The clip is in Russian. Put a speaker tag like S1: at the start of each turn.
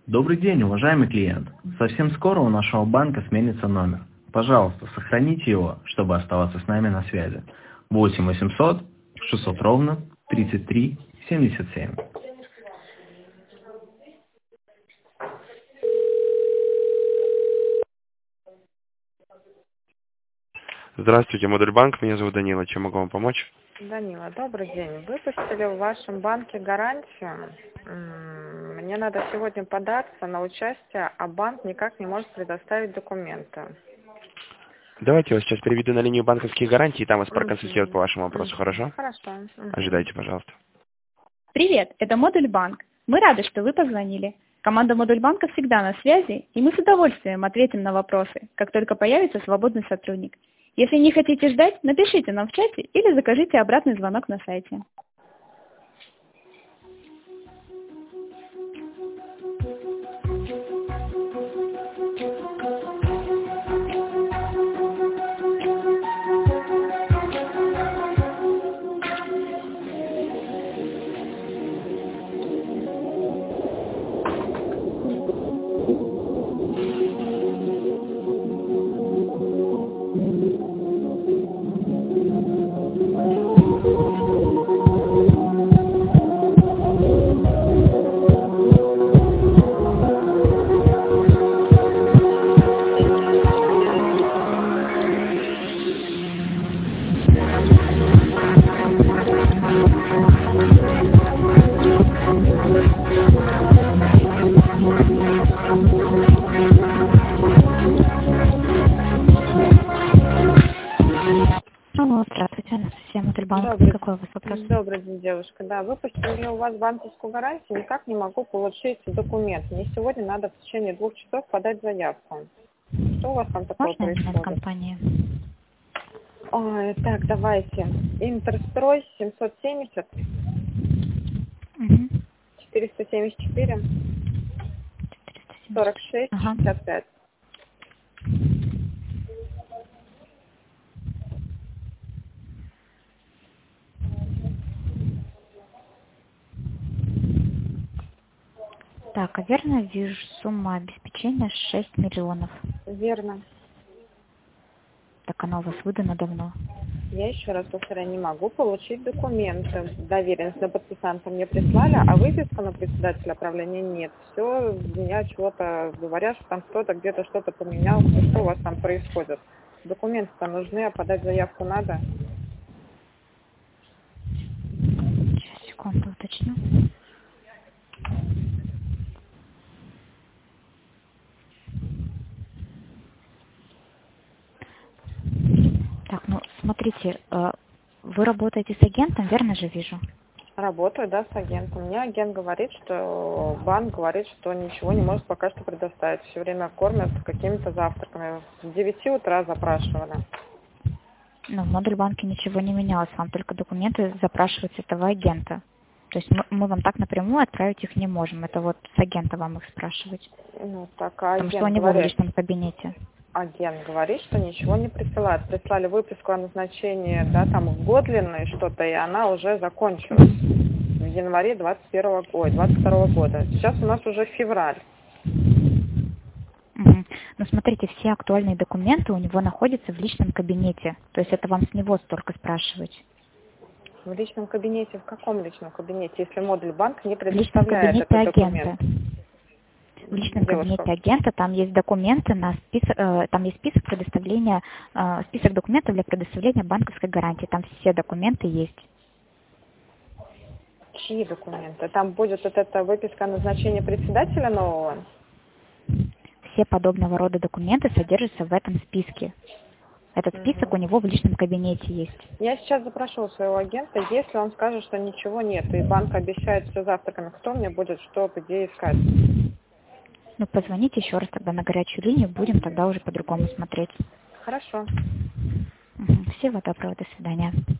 S1: Добрый день, уважаемый клиент. Совсем скоро у нашего банка сменится номер. Пожалуйста, сохраните его, чтобы оставаться с нами на связи. 8 800 600 ровно 33 77.
S2: Здравствуйте, Модуль Банк. Меня зовут Данила. Чем могу вам помочь?
S3: Данила, добрый день. Выпустили в вашем банке гарантию. Мне надо сегодня податься на участие, а банк никак не может предоставить документы.
S2: Давайте я вас сейчас переведу на линию банковских гарантий, и там вас проконсультируют по вашему вопросу, хорошо?
S3: Хорошо.
S2: Ожидайте, пожалуйста.
S4: Привет, это Модуль Банк. Мы рады, что вы позвонили. Команда Модуль Банка всегда на связи, и мы с удовольствием ответим на вопросы, как только появится свободный сотрудник. Если не хотите ждать, напишите нам в чате или закажите обратный звонок на сайте. Здравствуйте, Анастасия, Модуль Банк. Какой у вас вопрос?
S3: Добрый день, девушка. Да, выпустили у вас банковскую гарантию, никак не могу получить документ. Мне сегодня надо в течение 2 часов подать заявку. Что у вас там такое
S4: Можно
S3: происходит?
S4: номер компании?
S3: Ой, так, давайте. Интерстрой 770 474 46 65.
S4: Так, а верно вижу, сумма обеспечения 6 миллионов.
S3: Верно.
S4: Так оно у вас выдано давно.
S3: Я еще раз повторяю, не могу получить документы. Доверенность на подписанта мне прислали, а выписку на председателя правления нет. Все, меня чего-то говорят, что там кто-то где-то что-то поменял. Что у вас там происходит? Документы-то нужны, а подать заявку надо.
S4: Сейчас, секунду, уточню. Так, ну, смотрите, вы работаете с агентом, верно же вижу?
S3: Работаю, да, с агентом. Мне агент говорит, что банк говорит, что ничего не может пока что предоставить. Все время кормят какими-то завтраками. С 9 утра запрашивали.
S4: Ну, в Модуль Банке ничего не менялось, вам только документы запрашивать с этого агента. То есть мы вам так напрямую отправить их не можем. Это вот с агента вам их спрашивать.
S3: Ну, так, а
S4: Потому что у
S3: агент
S4: него в
S3: говорит,
S4: личном кабинете.
S3: агент говорит, что ничего не присылает. Прислали выписку о назначении, да, там в Годлино и что-то, и она уже закончилась в январе 22 года. Сейчас у нас уже февраль.
S4: Но смотрите, все актуальные документы у него находятся в личном кабинете. То есть это вам с него столько спрашивать.
S3: В личном кабинете? В каком личном кабинете, если модуль банка не
S4: В личном
S3: предоставляет
S4: кабинете
S3: этот
S4: агента.
S3: документ?
S4: В личном
S3: Девушка.
S4: кабинете агента там есть документы на список, там есть список предоставления, список документов для предоставления банковской гарантии. Там все документы есть.
S3: Чьи документы? Там будет вот эта выписка о назначении председателя нового?
S4: Все подобного рода документы содержатся в этом списке. Этот список у него в личном кабинете есть.
S3: Я сейчас запрошу у своего агента, если он скажет, что ничего нет, и банк обещает все завтраками, кто мне будет что, где искать?
S4: Ну, позвоните еще раз тогда на горячую линию, будем тогда уже по-другому смотреть.
S3: Хорошо.
S4: Всего доброго, до свидания.